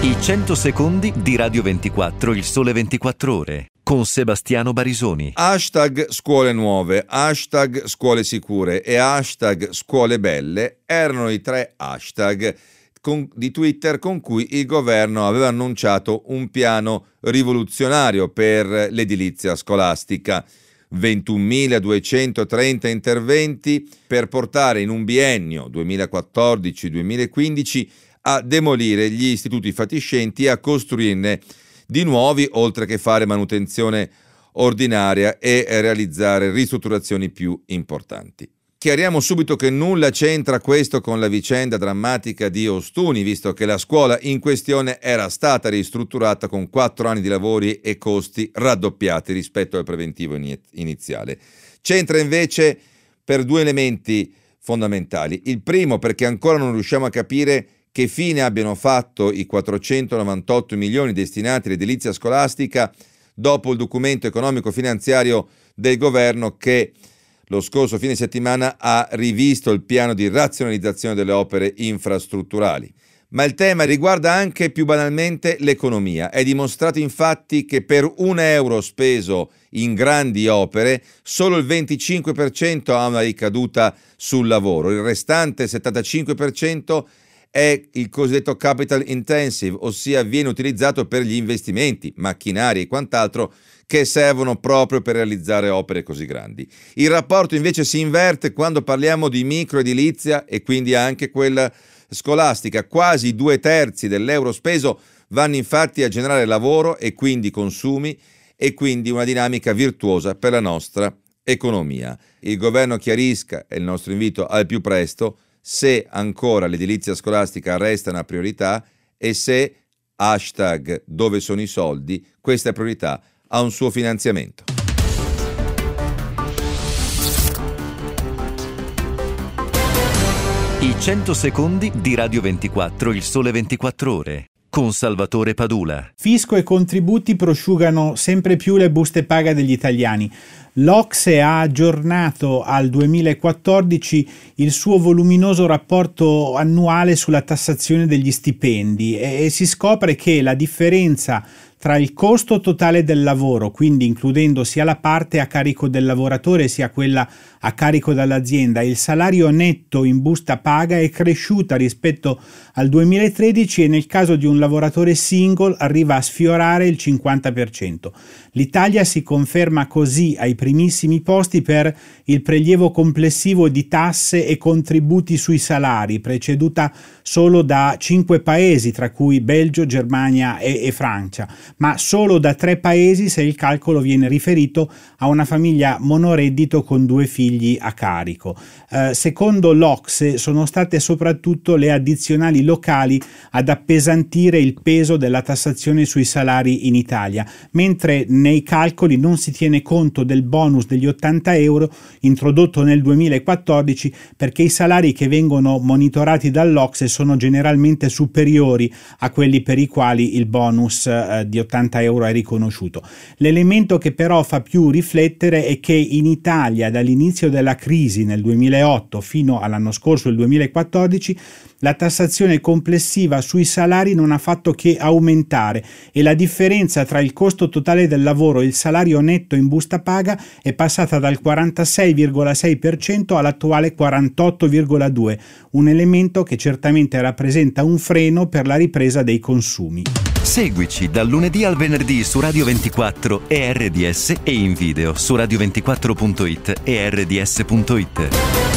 I 100 secondi di Radio 24, il sole 24 ore, con Sebastiano Barisoni. Hashtag scuole nuove, hashtag scuole sicure e hashtag scuole belle erano i 3 hashtag di Twitter con cui il governo aveva annunciato un piano rivoluzionario per l'edilizia scolastica. 21.230 interventi per portare in un biennio 2014-2015 a demolire gli istituti fatiscenti e a costruirne di nuovi, oltre che fare manutenzione ordinaria e realizzare ristrutturazioni più importanti. Chiariamo subito che nulla c'entra questo con la vicenda drammatica di Ostuni, visto che la scuola in questione era stata ristrutturata con 4 anni di lavori e costi raddoppiati rispetto al preventivo iniziale. C'entra invece per 2 elementi fondamentali. Il primo, perché ancora non riusciamo a capire che fine abbiano fatto i 498 milioni destinati all'edilizia scolastica dopo il documento economico-finanziario del governo che lo scorso fine settimana ha rivisto il piano di razionalizzazione delle opere infrastrutturali. Ma il tema riguarda anche più banalmente l'economia. È dimostrato infatti che per €1 speso in grandi opere solo il 25% ha una ricaduta sul lavoro, il restante 75% è il cosiddetto capital intensive, ossia viene utilizzato per gli investimenti, macchinari e quant'altro che servono proprio per realizzare opere così grandi. Il rapporto invece si inverte quando parliamo di microedilizia e quindi anche quella scolastica. Quasi 2/3 dell'euro speso vanno infatti a generare lavoro e quindi consumi e quindi una dinamica virtuosa per la nostra economia. Il governo chiarisca, è il nostro invito al più presto, se ancora l'edilizia scolastica resta una priorità e se hashtag dove sono i soldi, questa priorità ha un suo finanziamento. I 100 secondi di Radio 24, il sole 24 ore, con Salvatore Padula. Fisco e contributi prosciugano sempre più le buste paga degli italiani. L'OCSE ha aggiornato al 2014 il suo voluminoso rapporto annuale sulla tassazione degli stipendi e si scopre che la differenza tra il costo totale del lavoro, quindi includendo sia la parte a carico del lavoratore sia quella a carico dell'azienda, e il salario netto in busta paga è cresciuta rispetto al 2013 e nel caso di un lavoratore single arriva a sfiorare il 50%. L'Italia si conferma così ai primissimi posti per il prelievo complessivo di tasse e contributi sui salari, preceduta solo da 5 paesi, tra cui Belgio, Germania e Francia, ma solo da 3 paesi se il calcolo viene riferito a una famiglia monoreddito con 2 figli a carico. Secondo l'OCSE sono state soprattutto le addizionali locali ad appesantire il peso della tassazione sui salari in Italia, mentre nei calcoli non si tiene conto del bonus degli €80 introdotto nel 2014 perché i salari che vengono monitorati dall'OCSE sono generalmente superiori a quelli per i quali il bonus di €80 è riconosciuto. L'elemento che però fa più riflettere è che in Italia dall'inizio della crisi nel 2008 fino all'anno scorso, il 2014, la tassazione complessiva sui salari non ha fatto che aumentare e la differenza tra il costo totale del lavoro e il salario netto in busta paga è passata dal 46,6% all'attuale 48,2%, un elemento che certamente rappresenta un freno per la ripresa dei consumi. Seguici dal lunedì al venerdì su Radio 24 e RDS e in video su radio24.it e rds.it.